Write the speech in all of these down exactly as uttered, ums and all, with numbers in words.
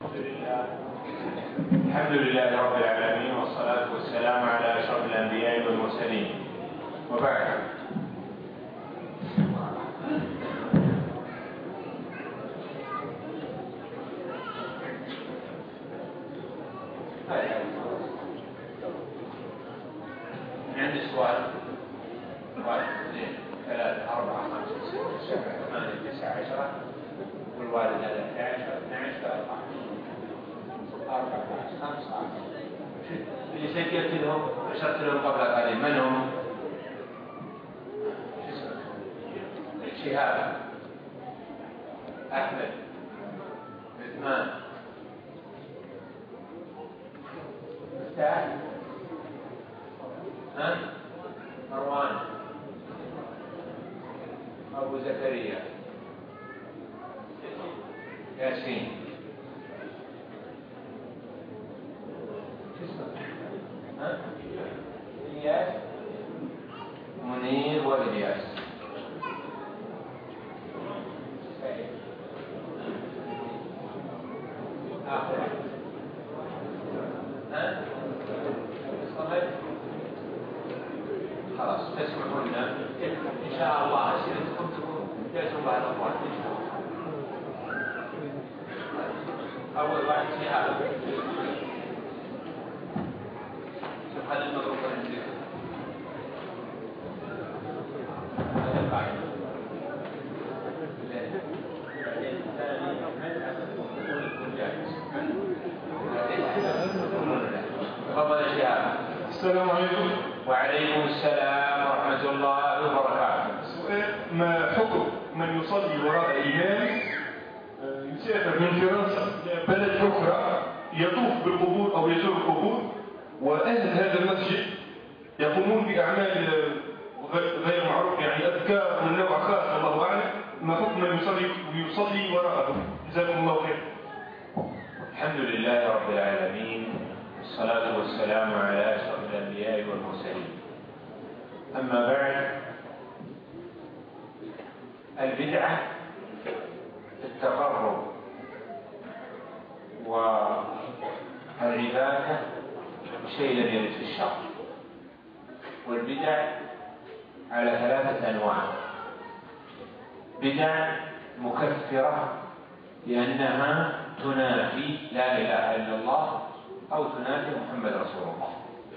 الحمد لله رب العالمين، والصلاة والسلام على أشرف الأنبياء والمرسلين، وبعد. عندي سؤال. واحد اثنين ثلاثة أربعة خمسة ستة سبعة ثمانية تسعة عشرة، والوالد هذا اثني عشر اثني عشر أربعة أربعة خمسة عشر. اللي سجلت لهم أشرت لهم قبل قليل من هم؟ شو اسمه؟ شهاب، أحمد، عثمان، مفتاح، ها؟ مروان، أبو زكريا، ياسين، شو اسمه؟ ها؟ إلياس، منير وإلياس. آخر ها؟ صمد. خلاص تسمحوا لنا إن شاء الله أسئلتكم تكون جلسوا بعد الأخوات إن شاء الله. أول واحد شهاب. شوف هذا المضروب عندك. هذا القاعدة. بعدين الثاني أحمد يكون جاهز. تفضل يا شهاب. السلام عليكم. وعليكم السلام ورحمة الله وبركاته. سؤال: ما حكم من يصلي وراء إمام يسافر من فرنسا إلى بلد أخرى يطوف بالقبور أو يزور القبور، وأهل هذا المسجد يقومون بأعمال غير معروف، يعني أذكار من نوع خاص الله أعلم؟ ما حكم من يصلي ويصلي وراءهم؟ جزاكم الله خير. الحمد لله رب العالمين، والصلاة والسلام على أشرف الأنبياء والمرسلين. أما بعد، البدعة في التقرب والعبادة شيء لم يرد في الشرع، والبدع على ثلاثة أنواع: بدع مكفرة لأنها تنافي لا إله إلا الله أو تنافي محمد رسول الله،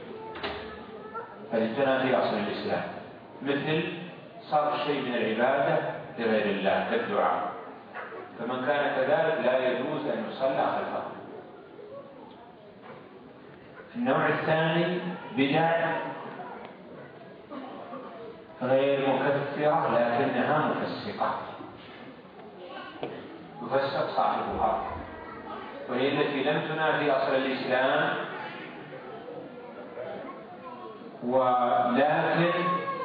هذه تنافي أصل الإسلام، مثل صرف شيء من العبادة لغير الله كالدعاء، فمن كان كذلك لا يجوز أن يصلى خلفه. النوع الثاني بدع غير مكفرة لكنها مفسقة، يفسق صاحبها، وهي التي لم تنافي أصل الإسلام ولكن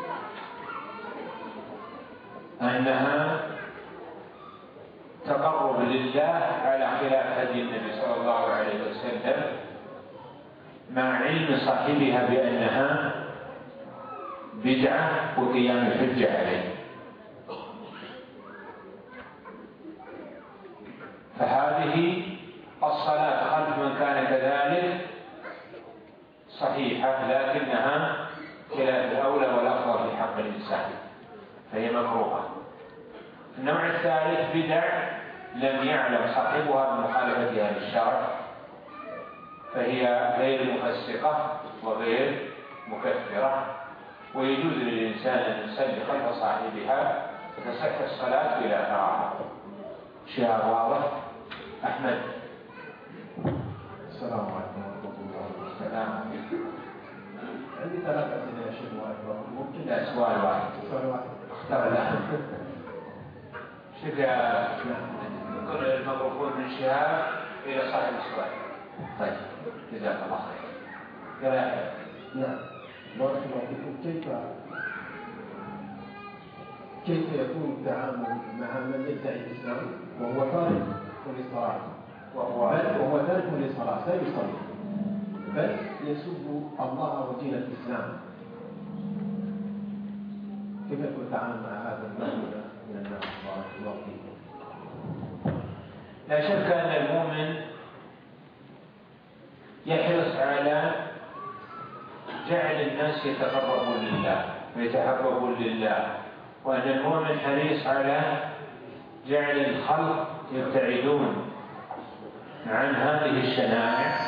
أنها تقرب لله على خلاف هدي النبي صلى الله عليه وسلم، مع علم صاحبها بأنها بدعة وقيام الحجة عليه. فهذه الصلاة خلف من كان كذلك صحيحة، لكنها خلاف الأولى والأفضل في حق الإنسان، فهي مكروهة. النوع الثالث بدع لم يعلم صاحبها بمخالفتها للشرع، فهي غير مفسقة وغير مكفرة، ويجوز للإنسان أن يصلي خلف صاحبها فتصح الصلاة إلى فراغ. شيء واضح. أحمد. السلام عليكم ورحمة الله وبركاته. السلام. عندي ثلاث أسئلة يا شيخ واحد. ممكن؟ لا، سؤال واحد. سؤال واحد. اختار الأحد. شوف يا كل الميكروفون من شهاب إلى صاحب السؤال. طيب، جزاك الله خير. يا أحد. نعم. بارك الله فيكم. كيف كيف يكون التعامل مع من يدعي الإسلام وهو تارك للصلاة، وهو بل وهو تارك للصلاة لا يصلي، بل يسب الله ودين الإسلام؟ كيف يكون التعامل مع هذا النوع من الناس؟ بارك الله فيكم. لا شك أن المؤمن يحرص على جعل الناس يتقربون لله ويتحببون لله، وأن المؤمن حريص على جعل الخلق يبتعدون عن هذه الشنائع،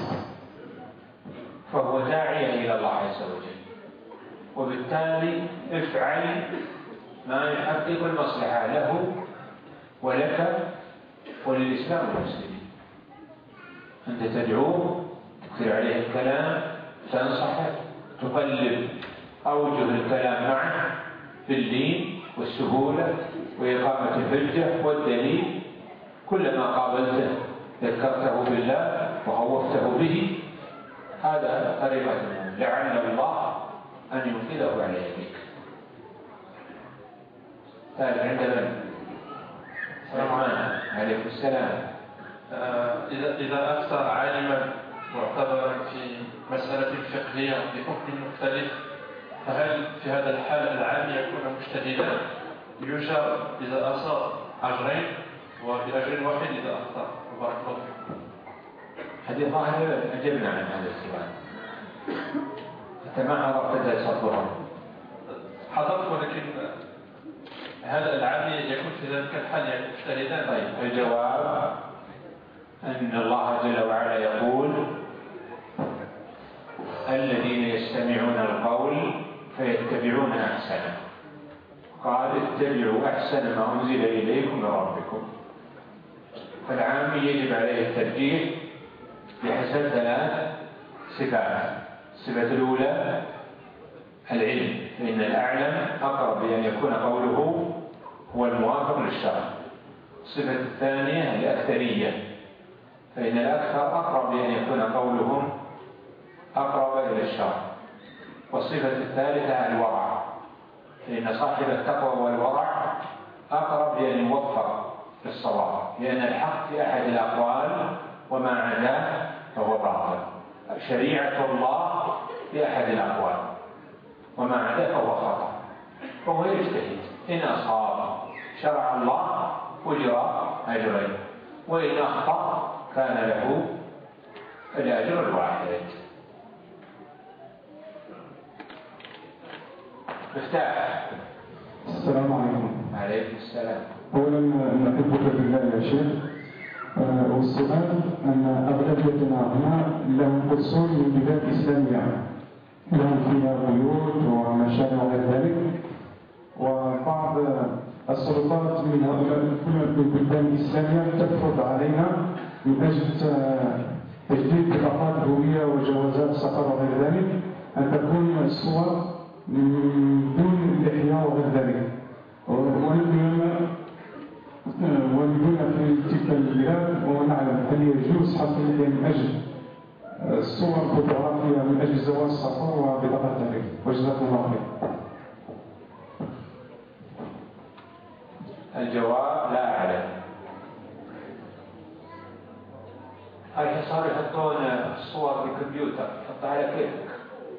فهو داعية إلى الله عز وجل، وبالتالي افعل ما يحقق المصلحة له ولك وللإسلام والمسلمين. أنت تدعوه، تكثر عليه الكلام، تنصحه، تقلب أوجه الكلام معه باللين والسهولة وإقامة الحجة والدليل. كلما قابلته ذكرته بالله وخوفته به. هذا طريقة لعل الله أن ينقذه على يديك. ثالث عند من؟ سلمان عليه السلام. إذا إذا أفتى عالما معتبرا في مسألة فقهية بحكم مختلف، فهل في هذا الحال العام يكون مجتهدا يجار إذا أصاب أجرين وبأجر واحد إذا أخطأ؟ بارك الله فيكم. هذه ظاهرة أجبنا عن هذا السؤال. أنت ما حضرت درس الظهر؟ حضرت، ولكن هذا العام يكون في ذلك الحال يعني مجتهدا. طيب، الجواب أن الله جل وعلا يقول: الذين يستمعون القول فيتبعون أحسنه. قال: اتبعوا أحسن ما أنزل إليكم من ربكم. فالعام يجب عليه الترجيح بحسب ثلاث صفات. الصفة الأولى العلم، فإن الأعلم أقرب بأن يكون قوله هو الموافق للشرع. الصفة الثانية الأكثرية، فإن الأكثر أقرب بأن يكون قولهم أقرب إلى الشرع. والصفة الثالثة الورع، فإن صاحب التقوى والورع أقرب بأن يوفق للصواب، لأن الحق في أحد الأقوال وما عداه فهو باطل. شريعة الله في أحد الأقوال وما عداه فهو خطأ، فهو يجتهد. إن أصاب شرع الله أجر أجرين، وإن أخطأ كان له الأجر الواحد. مفتاح. السلام عليكم. عليكم السلام. أولا نحبك بالله يا شيخ، والسؤال أن أغلبيتنا هنا لهم قصور من بلاد إسلامية، لهم فيها بيوت ومشاريع وغير ذلك، وبعض السلطات من هؤلاء البلدان الإسلامية تفرض علينا من أجل تجديد بطاقات هوية وجوازات سفر وغير ذلك أن تكون الصور دون لحية وغير ذلك، ونبنى في تلك البلاد ونعلم هل يجوز حتى من أجل الصور الفوتوغرافية من أجل زواج السفر وبطاقة ذلك. وجزاكم الله خير. الجواب لا أعلم. هاي صار يحطون الصور بالكمبيوتر، يحطها على كيفك.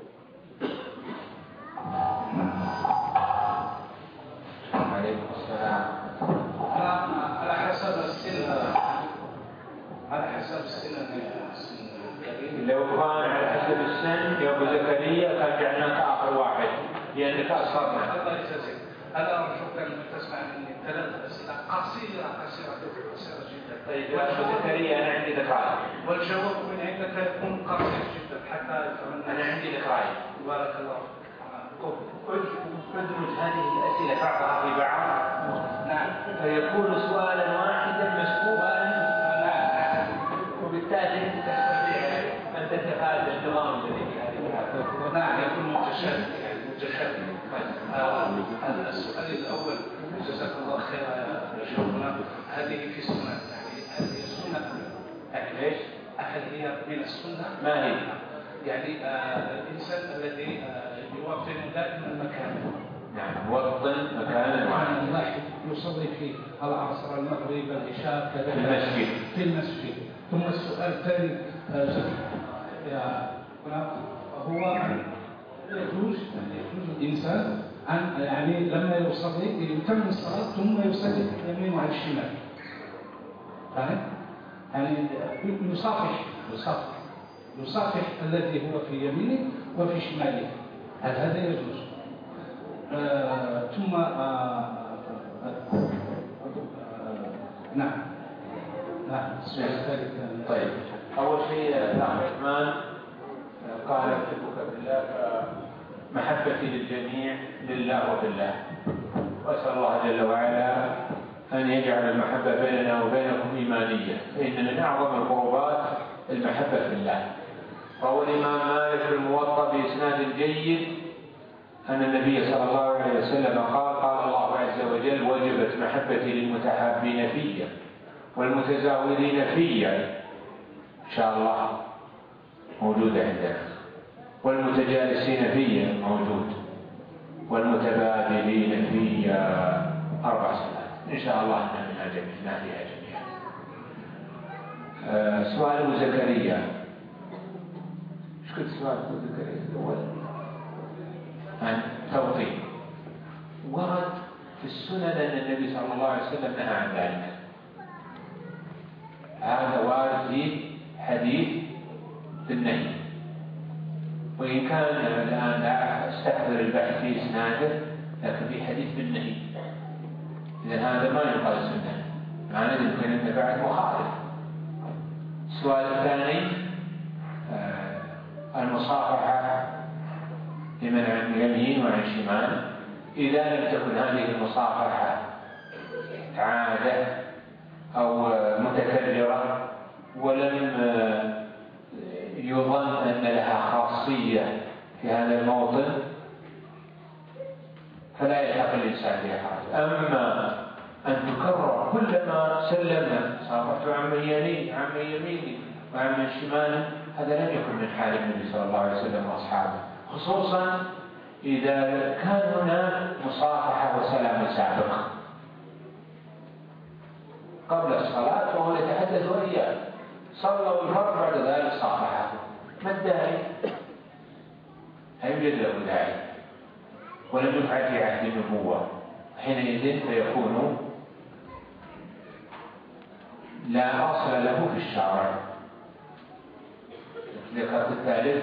عليكم السلام. على حسب السن، على حسب السن. لو كان على حسب السن يا أبو زكريا كان جعلناك آخر واحد لأنك أصغرنا. الله يجزيك. أنا أرجوك أن تسمع مني ثلاث أسئلة قصيرة قصيرة قصيرة جدا. طيب يا أبو زكريا أنا عندي دقائق. والجواب من عندك يكون قصير جدا حتى يفهم. أنا عندي دقائق. بارك الله فيك. ادمج هذه الأسئلة بعضها في بعض. نعم. فيكون سؤالا واحدا مسبوقا. نعم. وبالتالي أنت تستطيع أن تتفادى النظام الذي في هذه الحالة. نعم، يكون متشابه يعني متشابه. هذا السؤال الأول، جزاك الله خيرا يا شيخنا. هذه في السنة، يعني هذه السنة يعني ايش؟ هل هي من السنة؟ ما هي؟ يعني آه الإنسان الذي آه يوطن دائما مكانه. نعم، وطن مكانا معينا. الواحد يصلي في العصر، المغرب، العشاء، كذا في المسجد. في المسجد. ثم السؤال الثاني آه هو يجوز يجوز الإنسان أن يعني لما يصلي يتم الصلاة ثم يصلي اليمين وعلى الشمال. فاهم؟ يعني يصافح يصافح يصافح الذي هو في يمينه وفي شماله، هل هذا يجوز؟ آه ثم آه آه آه نعم نعم السؤال الثالث. طيب، أول شيء الأخ عثمان قال أحبك بالله، محبتي للجميع لله وبالله، وأسأل الله جل وعلا أن يجعل المحبة بيننا وبينكم إيمانية، فإن من أعظم القربات المحبة في الله. روى الإمام مالك في الموطأ بإسناد جيد أن النبي صلى الله عليه وسلم قال: قال الله عز وجل: وجبت محبتي للمتحابين فيا والمتزاورين فيا، إن شاء الله موجودة عندنا، والمتجالسين فيا موجود، والمتبادلين فيا، أربع صفات إن شاء الله نحن جميعا فيها جميعا. آه سؤال أبو زكريا، إيش كنت سؤال أبو زكريا الأول؟ عن توطين. ورد في السنن أن النبي صلى الله عليه وسلم نهى عن ذلك، هذا وارد في حديث بالنهي، وإن كان الآن لا أستحضر البحث في إسناده، لكن في حديث بالنهي، إذن هذا ما ينقل سنة، معنى يمكن أن بعد مخالف. السؤال الثاني آه المصافحة لمن عن يمين وعن شمال، إذا لم تكن هذه المصافحة عادة أو متكررة ولم يظن أن لها خاصية في هذا الموطن، فلا يلحق الإنسان بها حرج. أما أن تكرر كلما سلمنا صافحت عن يميني عن يميني وعن شمالي، هذا لم يكن من حال النبي صلى الله عليه وسلم وأصحابه، خصوصا إذا كان هناك مصافحة وسلام سابق قبل الصلاة وهو يتحدث وإياه، صلوا الفرض بعد ذلك صافحه، ما الداعي؟ لا يوجد له داعي، ولم يفعل في عهد النبوة، حينئذ فيكون لا أصل له في الشرع. ذكرت الثالث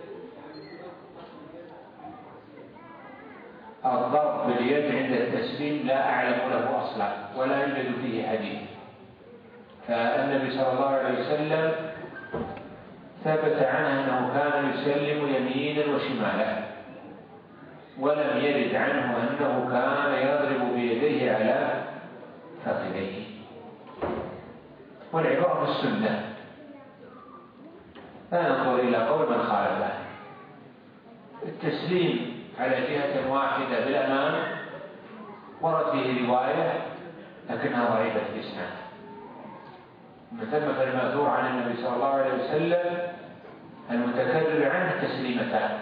الضرب باليد عند التسليم، لا أعلم له أصلا ولا يوجد فيه حديث، فالنبي صلى الله عليه وسلم ثبت عنه أنه كان يسلم يمينا وشمالا، ولم يرد عنه أنه كان يضرب بيديه على فخذيه، والعبارة السنة، لا ننظر إلى قول من خالفه. التسليم على جهة واحدة بالأمام ورد فيه رواية لكنها ضعيفة الإسناد، من ثم فالمأثور عن النبي صلى الله عليه وسلم المتكرر عنه تسليمتان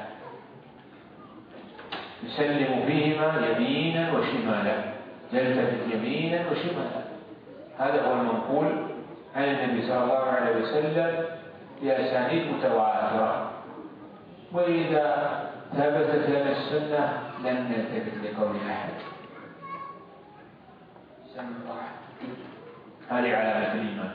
يسلم فيهما يمينا وشمالا، يلتفت يمينا وشمالا، هذا هو المنقول عن النبي صلى الله عليه وسلم بأسانيد متواترة. وإذا ثبتت لنا السنة لن نلتفت لقول أحد. هذه علامة الإيمان.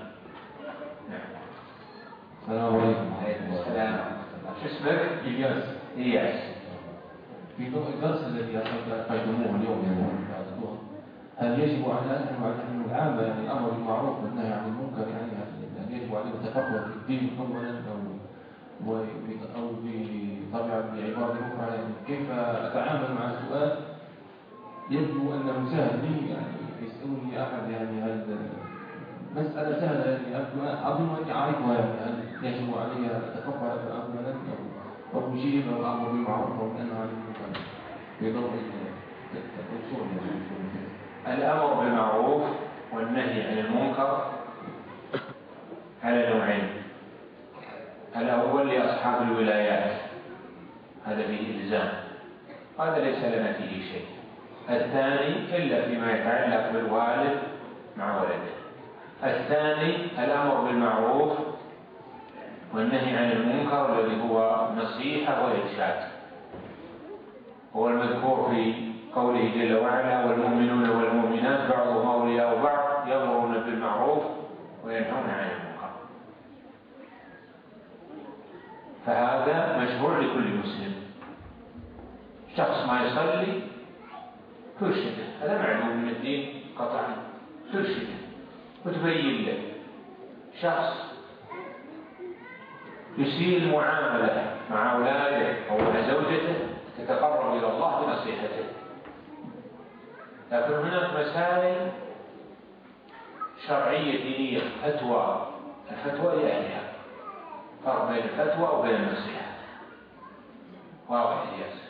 السلام عليكم. السلام. شو اسمك؟ إياس. إياس. في ضوء الدرس الذي قدموه اليوم يعني بعد الظهر، هل يجب على نحن على نحن العامة يعني الأمر بالمعروف والنهي عن المنكر، يعني هل يجب علينا التفقه في الدين أولا أو أو بطبيعة بعبارة أخرى، يعني كيف أتعامل مع سؤال يبدو أنه سهل لي، يعني يسألني أحد يعني هل مسألة سهلة يعني أظن أني أعرفها، يعني هل يجب علي التفقه أولا أو أو أجيب الأمر بالمعروف والنهي عن المنكر في ضوء الأصول؟ الأمر بالمعروف والنهي عن المنكر على نوعين، الأول لأصحاب الولايات، هذا فيه إلزام، هذا ليس لنا فيه شيء. الثاني إلا فيما يتعلق بالوالد مع ولده. الثاني الأمر بالمعروف والنهي عن المنكر الذي هو نصيحة وإرشاد، هو المذكور في قوله جل وعلا: والمؤمنون والمؤمنات بعضهم أولياء بعض يأمرون بالمعروف وينهون عن المنكر. فهذا مشروع لكل مسلم. شخص ما يصلي ترشده، هذا معلوم من الدين قطعا، ترشده وتبين له. شخص يسيء المعاملة مع أولاده أو مع زوجته تتقرب إلى الله بنصيحته. لكن هناك مسائل شرعية دينية، فتوى، الفتوى لأهلها، فرق بين الفتوى وبين النصيحة. واضح يا ياسر؟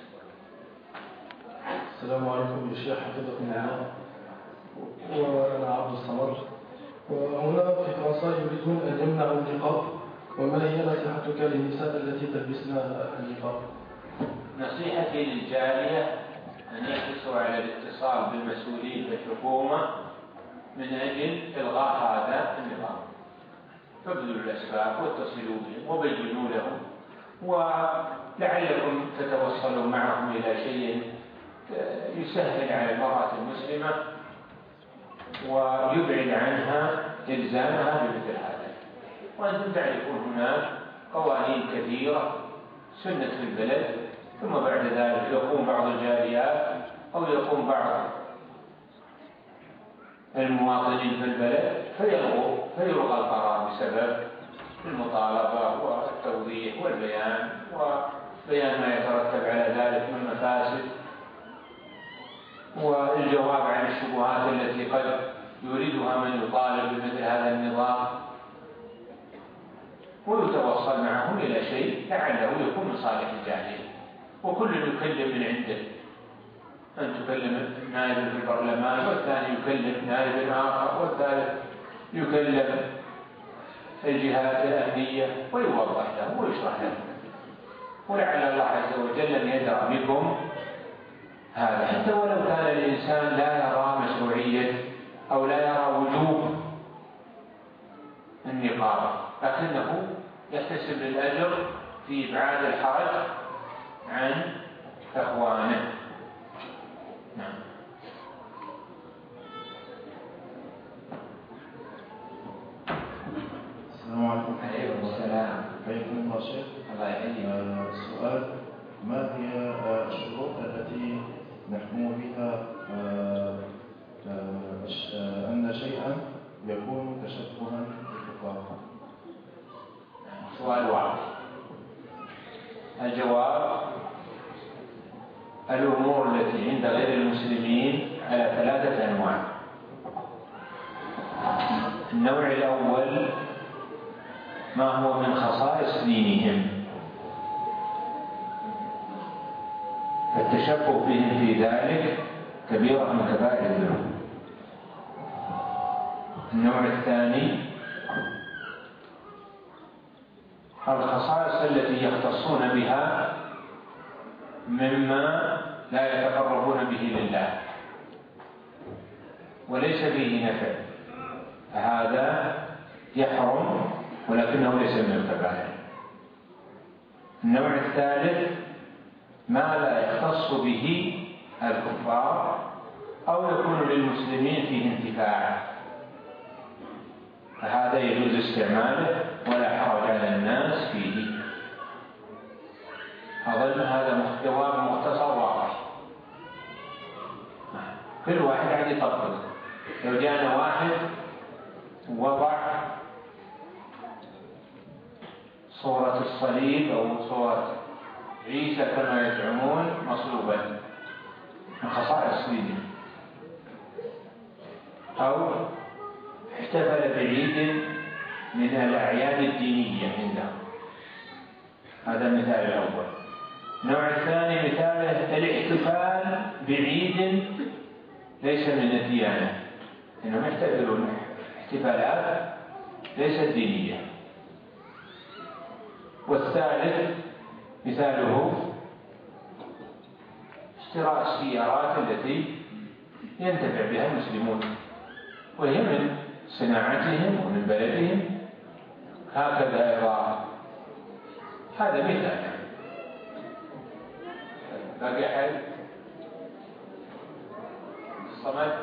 السلام عليكم يا شيخ، حفظكم الله. وأنا عبد الصمد، وهنا في فرنسا يريدون أن يمنعوا النقاب، وما هي نصيحتك للنساء التي تلبسن النقاب؟ نصيحتي للجالية أن يحرصوا على الاتصال بالمسؤولين في الحكومة من أجل إلغاء هذا النظام. فابذلوا الأسباب واتصلوا بهم وبينوا لهم، ولعلكم تتوصلوا معهم إلى شيء يسهل على المرأة المسلمة ويبعد عنها إلزامها بمثل هذا. وأنتم تعرفون هناك قوانين كثيرة سنة في البلد، ثم بعد ذلك يقوم بعض الجاليات أو يقوم بعض المواطنين في البلد فيلغوا فيلغى القرار بسبب المطالبة والتوضيح والبيان وبيان ما يترتب على ذلك من مفاسد، والجواب عن الشبهات التي قد يريدها من يطالب بمثل هذا النظام، ويتوصل معهم إلى شيء لعله يكون من صالح الجالية. وكل يكلم من عنده، أن تكلم نائب في البرلمان، والثاني يكلم نائب آخر، والثالث يكلم الجهات الأمنية ويوضح له ويشرح له، ولعل الله عز وجل أن يدرأ بكم هذا، حتى ولو كان الإنسان لا يرى مشروعية أو لا يرى وجوب النقاب، لكنه يحتسب الأجر في إبعاد الحرج عن إخوانه. نعم. السلام عليكم. عليكم السلام. حياكم الله شيخ. الله يحييك. السؤال: ما هي الشروط التي نحكم بها أن شيئا يكون تشبها بالكفار؟ سؤال واضح. الجواب: الأمور التي عند غير المسلمين على ثلاثة أنواع. النوع الأول ما هو من خصائص دينهم، فالتشبه بهم في ذلك كبيرة من كبائر الذنوب. النوع الثاني الخصائص التي يختصون بها مما لا يتقربون به لله وليس فيه نفع، فهذا يحرم ولكنه ليس من الكبائر. النوع الثالث ما لا يختص به الكفار أو يكون للمسلمين فيه انتفاع، فهذا يجوز استعماله ولا حرج على الناس فيه. أظن هذا جواب مختصر واضح، كل واحد عاد يطبق. لو جاءنا واحد وضع صورة الصليب أو صورة عيسى كما يزعمون مصلوبا من خصائص دينه، أو احتفل بعيد من الأعياد الدينية عندهم، هذا المثال الأول. النوع الثاني مثاله الاحتفال بعيد ليس من الديانة، إنهم يحتفلون احتفالات ليست دينية. والثالث مثاله اشتراء السيارات التي ينتفع بها المسلمون وهي من صناعتهم ومن بلدهم، هكذا أيضا. هذا مثال. باقي حل الصمد.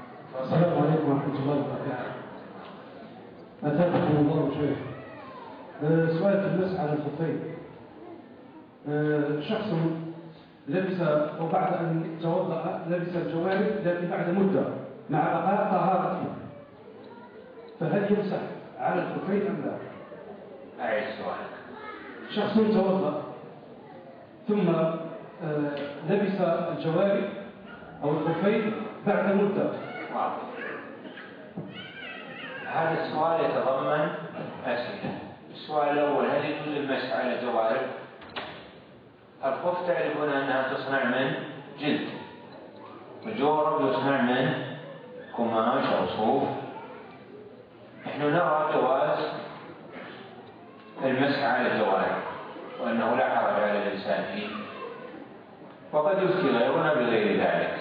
السلام عليكم ورحمة الله وبركاته. أتابعكم الله شيخ. سؤال في المسح على الخفين. شخص لبس أو بعد أن توضأ لبس الجوارب لكن بعد مدة مع بقاء طهارته، فهل يمسح على الخفين أم لا؟ أعيد سؤالك. شخص توضأ ثم لبس الجوارب أو الخفين بعد مدة. واضح. هذا السؤال يتضمن أسئلة. السؤال الأول: هل يجوز المسح على الجوارب؟ الخف تعرفون أنها تصنع من جلد، والجورب يصنع من قماش أو صوف. نحن نرى جواز المسح على الجوارب وأنه لا حرج على الإنسان فيه، وقد يفتي غيرنا بغير ذلك.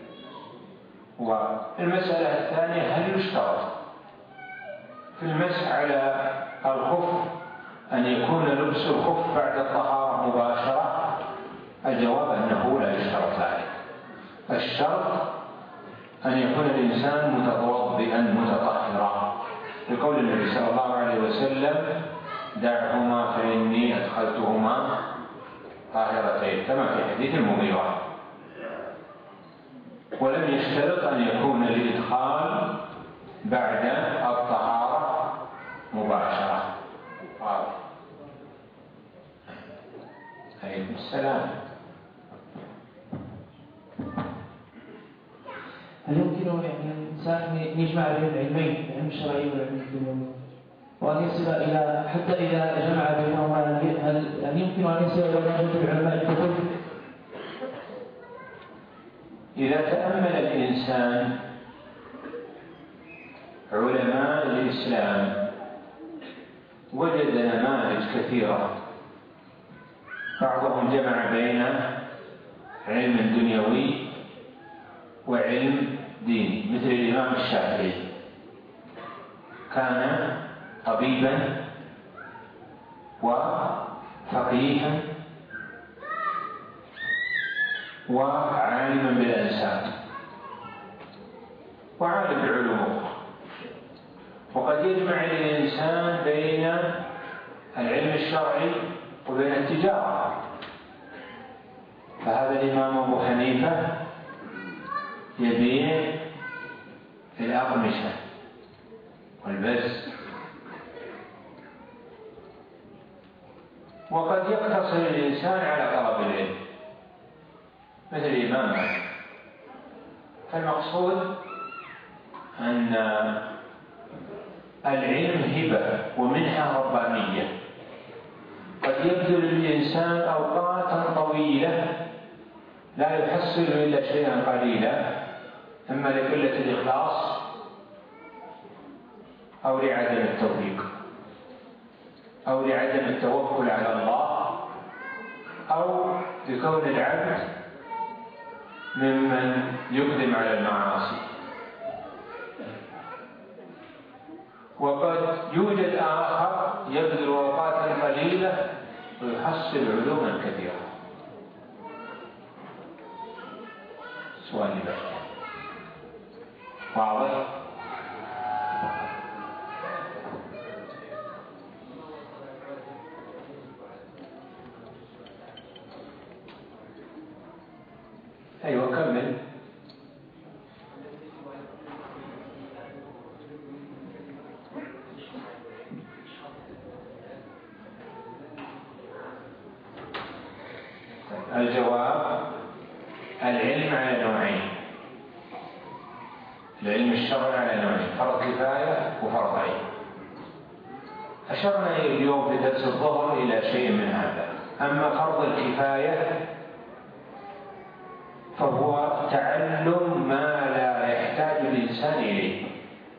والمسألة الثانية: هل يشترط في المسح على الخف أن يكون لبس الخف بعد الطهارة مباشرة؟ الجواب أنه لا يشترط ذلك. الشرط أن يكون الإنسان متوضئا متطهرا، بقول النبي صلى الله عليه وسلم: دعهما فإني أدخلتهما طاهرتين، كما في حديث المغيرة. ولم يشترط أن يكون الإدخال بعد الطهارة مباشرة. واضح. عليكم السلام. هل يمكن يعني الإنسان أن يجمع بين العلمين، العلم الشرعي والعلم الدنيوي، وأن يصل إلى حتى إذا جمع بينهما هل يمكن أن يصل إلى درجة علماء الكتب؟ إذا تأمل الإنسان علماء الإسلام وجد نماذج كثيرة، بعضهم جمع بين علم دنيوي وعلم ديني، مثل الإمام الشافعي كان طبيبا وفقيها وعالما بالأنساب وعالم بعلوم أخرى. وقد يجمع الإنسان بين العلم الشرعي وبين التجارة، فهذا الإمام أبو حنيفة يبيع الأقمشة والبس، وقد يقتصر الإنسان على طلب العلم مثل الإمام مالك. فالمقصود أن العلم هبة ومنحة ربانية، قد يبذل الإنسان أوقاتا طويلة لا يحصل إلا شيئا قليلا، إما لقلة الإخلاص أو لعدم التوفيق أو لعدم التوكل على الله أو لكون العبد ممن يقدم على المعاصي. وقد يوجد آخر يبذل أوقاتا قليلة ويحصل علوما كثيرة. سؤال بقى واضح؟ أيوة كمل. الجواب: العلم على نوعين، العلم الشرعي على نوعين، فرض كفاية وفرض عين. أشرنا اليوم في درس الظهر إلى شيء من هذا. أما فرض الكفاية فهو تعلم ما لا يحتاج الإنسان إليه،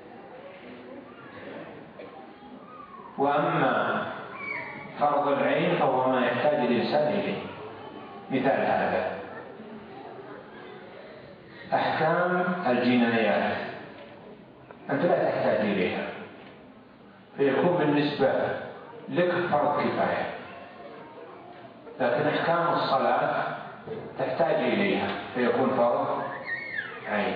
وأما فرض العين فهو ما يحتاج الإنسان إليه. مثال هذا: أحكام الجنايات أنت لا تحتاج إليها، فيكون بالنسبة لك فرض كفاية، لكن أحكام الصلاة تحتاج إليها فيكون فرض عين.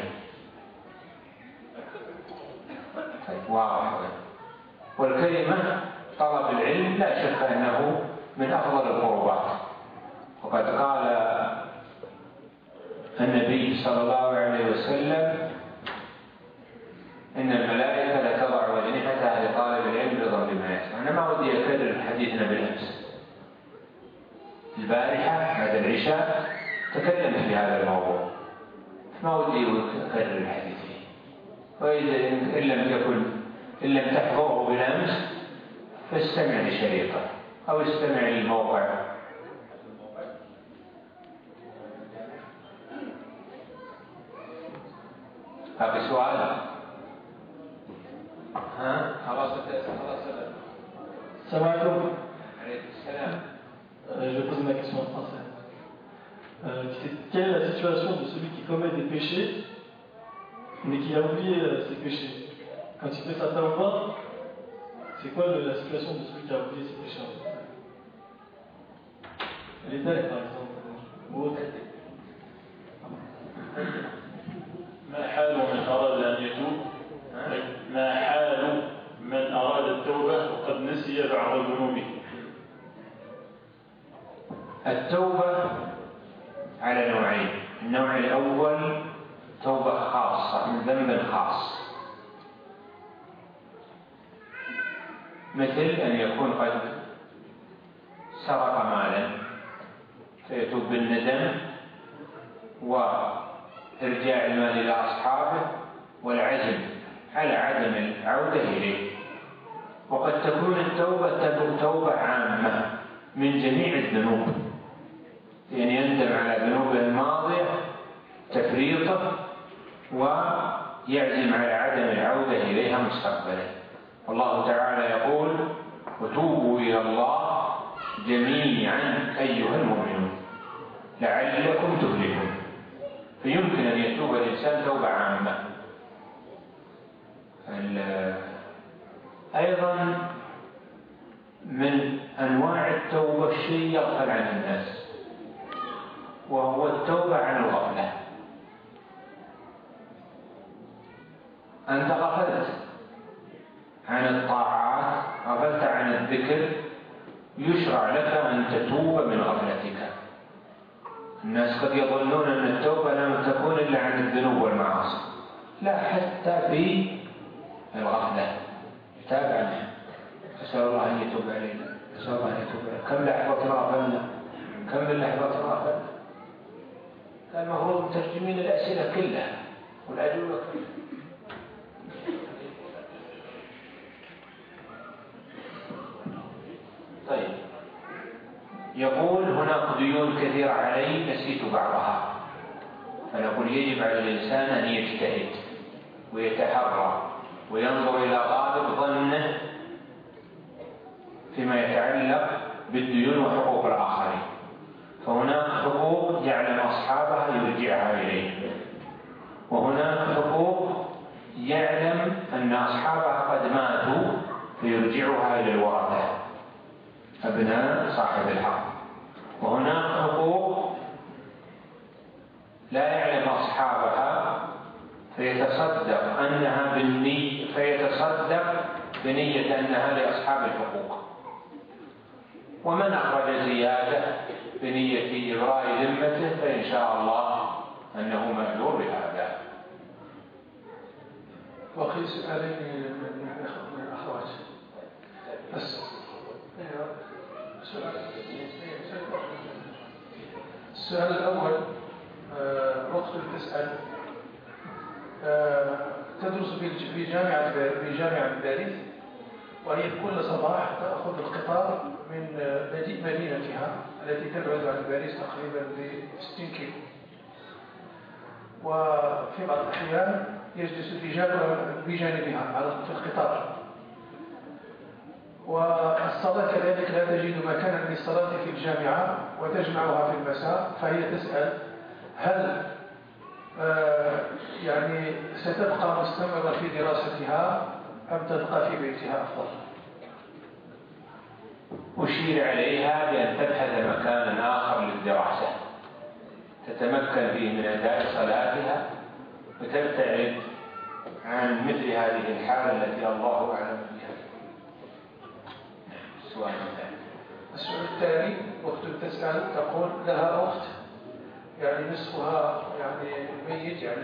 طيب واضح. والكلمة طلب العلم لا شك أنه من أفضل القربات. وقد قال النبي صلى الله عليه وسلم إن الملائكة لا تضع أجنحتها لطالب العلم رضا بما يسمع. أنا ما ودي أكرر حديثنا بالأمس، البارحة بعد العشاء تكلمت في هذا الموضوع، ما ودي أكرر الحديث فيه. وإذا إن لم تكن إن لم تحضره بالأمس فاستمع لشريطه أو استمع للموقع. باقي سؤال؟ ها؟ خلاص خلاص. السلام عليكم. عليكم السلام. Euh, je pose ma question en français. Euh, quelle est la situation de celui qui commet des péchés, mais qui a oublié euh, ses péchés? Quand il fait sa tawbah, c'est quoi le, la situation de celui qui a oublié ses péchés? Les dettes, par exemple, ou autre. ما حال من أراد أن يتوب؟ ما حال من أراد التوبة وقد نسي بعض ذنوبه؟ التوبة على نوعين. النوع الأول توبة خاصة من ذنب خاص، مثل أن يكون قد سرق مالا فيتوب بالندم وإرجاع المال إلى أصحابه والعزم على عدم العودة إليه. وقد تكون التوبة توبة عامة من جميع الذنوب، يعني يندم على ذنوبه الماضية تفريطه ويعزم على عدم العودة إليها مستقبلا. الله تعالى يقول وتوبوا إلى الله جميعا أيها المؤمنون لعلكم تفلحون. فيمكن أن يتوب الإنسان توبة عامة. أيضا من أنواع التوبة الشيء يغفل عن الناس، وهو التوبة عن الغفلة. أنت غفلت عن الطاعات، غفلت عن الذكر، يشرع لك أن تتوب من غفلتك. الناس قد يظنون أن التوبة لم تكون إلا عن الذنوب والمعاصي، لا، حتى في الغفلة تاب عنها. أسأل الله أن يتوب علينا، أسأل الله أن يتوب علينا. كم لحظة غفلنا، كم من لحظة غفلنا. كان المفروض مترجمين الأسئلة كلها والأجوبة كلها. طيب، يقول هناك ديون كثيرة علي نسيت بعضها، فنقول يجب على الإنسان أن يجتهد ويتحرى وينظر إلى غالب ظنه فيما يتعلق بالديون وحقوق الآخرين. فهناك حقوق يعلم أصحابها يرجعها إليه، وهناك حقوق يعلم أن أصحابها قد ماتوا فيرجعها إلى الورثة أبناء صاحب الحق. وهناك حقوق لا يعلم أصحابها فيتصدق أنها بالنية فيتصدق بنية أنها لأصحاب الحقوق. ومن أخرج زيادة بنية إبراء ذمته فإن شاء الله أنه مأجور بهذا. وأخي سؤالين من الأخوات. السؤال الأول، أخت تسأل تدرس في جامعة في جامعة باريس، وهي كل صباح تأخذ القطار من مدينتها التي تبعد عن باريس تقريبا ب ستين كيلو، وفي بعض الأحيان يجلس بجانبها على في القطار. والصلاة كذلك لا تجد مكانا للصلاة في الجامعة وتجمعها في المساء، فهي تسأل هل آه يعني ستبقى مستمرة في دراستها أم تبقى في بيتها أفضل؟ أشير عليها بأن تبحث مكانا آخر للدراسة تتمكن فيه من أداء صلاتها وتبتعد عن مثل هذه الحالة التي الله أعلم بها. السؤال الثاني. السؤال الثاني، أخت تسأل تقول لها أخت يعني نصفها يعني ميت يعني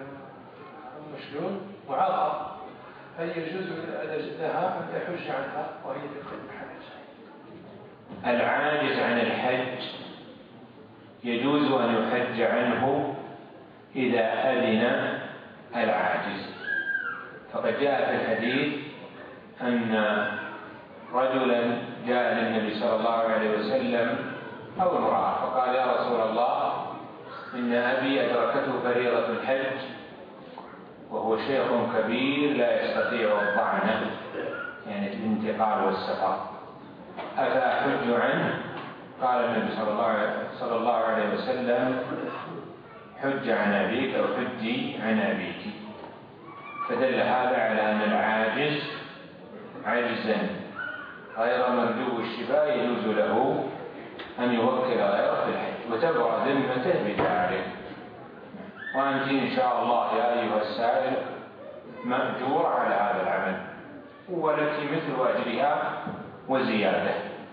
مشلول معاقة، هل يجوز لها أن تحج عنها وهي في قلب الحج؟ العاجز عن الحج يجوز أن يحج عنه إذا أذن العاجز، فقد جاء في الحديث أن رجلا جاء للنبي صلى الله عليه وسلم أو امرأة فقال يا رسول الله إن أبي أدركته فريضة الحج وهو شيخ كبير لا يستطيع الطعن يعني الانتقال والسفر، أفأحج عنه؟ قال النبي صلى الله عليه وسلم حج عن أبيك أو حجي عن أبيك. فدل هذا على أن العاجز عجزا غير مرجو الشفاء يجوز له أن يوكل غيره في الحج وتبرأ ذمته بذلك. وأنت إن شاء الله يا أيها السائل مأجور على هذا العمل ولك مثل أجرها وزيادة.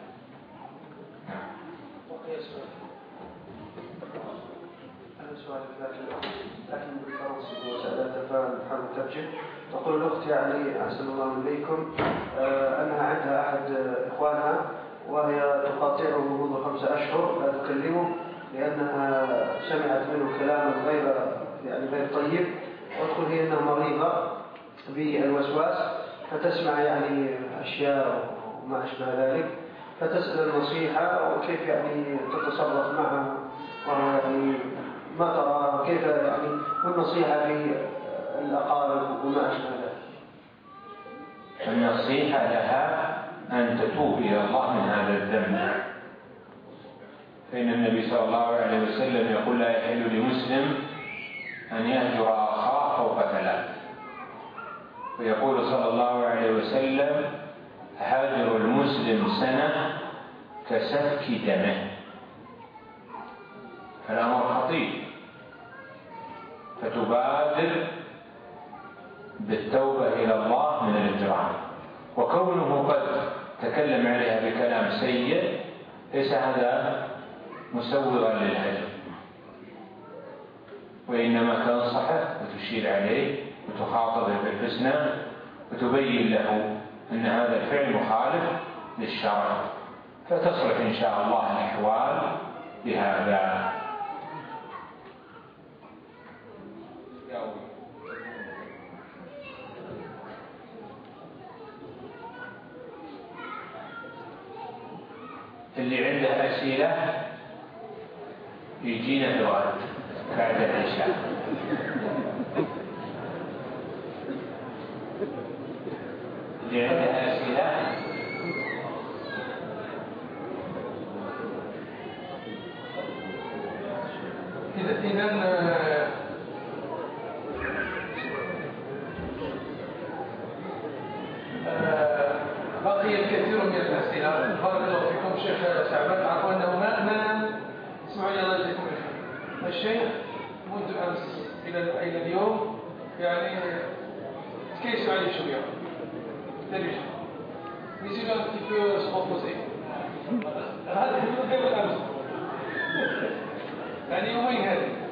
لكن بالفرنسي وسألت محمد تبجل تقول الأخت يعني أحسن الله إليكم آه أنها عندها أحد إخوانها وهي تقاطعه منذ خمسة أشهر لا تكلمه لأنها سمعت منه كلاما غير يعني غير طيب، وتقول هي أنها مريضة بالوسواس فتسمع يعني أشياء وما أشبه ذلك، فتسأل النصيحة وكيف يعني تتصرف معها وهو يعني ما ترى كيف يعني والنصيحة للأقارب وما أشبه ذلك. النصيحة لها أن تتوب إلى الله من هذا الذنب، فإن النبي صلى الله عليه وسلم يقول لا يحل لمسلم أن يهجر أخاه فوق ثلاث، ويقول صلى الله عليه وسلم هاجر المسلم سنة كسفك دمه. فالأمر خطير، فتبادر بالتوبة إلى الله من الإجرام، وكونه قد تكلم عليها بكلام سيء ليس هذا مسوغا للهجر، وإنما تنصحه وتشير عليه وتخاطبه بالحسنى وتبين له أن هذا الفعل مخالف للشرع، فتصلح إن شاء الله الأحوال بهذا. اللي عنده أسئلة يجينا في الغد بعد العشاء. اللي عنده أسئلة إذا بقي الكثير من الأسئلة. بارك الله فيكم شيخ شعبان. عفوا أنه ما ما اسمعوا لي الله يجزيكم الخير. الشيخ منذ أمس إلى إلى اليوم يعني تكيسوا عليه شوية. دليل. نسينا un petit peu se reposer. هذا قبل أمس. يعني يومين هذه.